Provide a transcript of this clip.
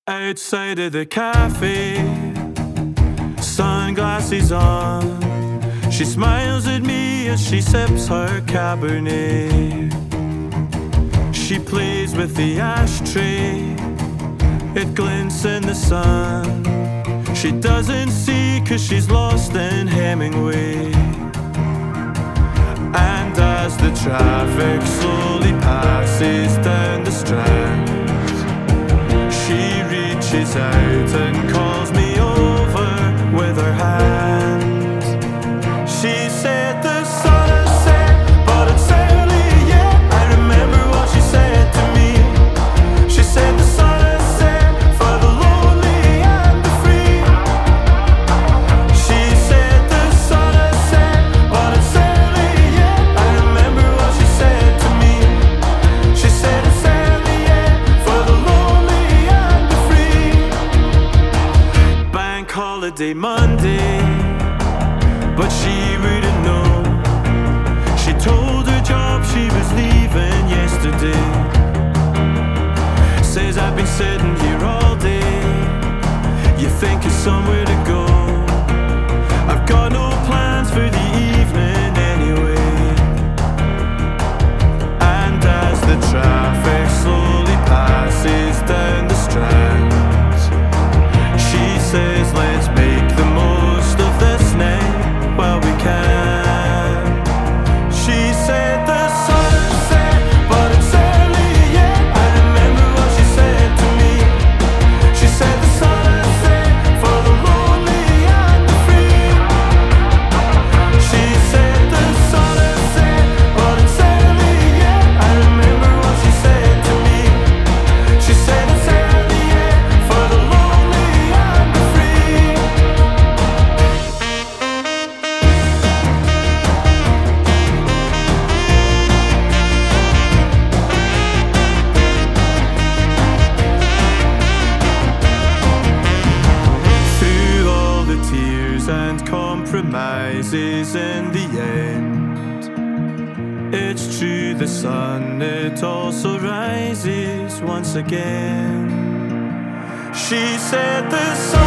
Outside of the cafe, sunglasses on, she smiles at me as she sips her Cabernet. She plays with the ashtray, it glints in the sun. She doesn't see 'cause she's lost in Hemingway. And as the traffic slowly passes down the Strand, she reaches out and calls me over with her hand. She said the sun has set, but it's early yet. I remember what she said to me. She said the sun has set for the lonely and the free. She said the sun has set, but it's early yet. I remember what she said to me. She said it's early yet for the lonely and the free. Bank holiday Monday, but she wouldn't know. She told her job she was leaving yesterday. Says I've been sitting here all day. You think it's somewhere to go. I've got no plans for the evening anyway. And as the traffic slowly passes down the Strand, she says let's make the most of this night while we can. She said the sun has set, but it's early yet. I remember what she said to me. She said the sun has set for the lonely and the free. She said the sun has set, but it's early yet. I remember what she said to me. She said it's early yet for the lonely and the free. Through all the tears and compromises in the end, it's true, the sun, it also rises once again. She said the sun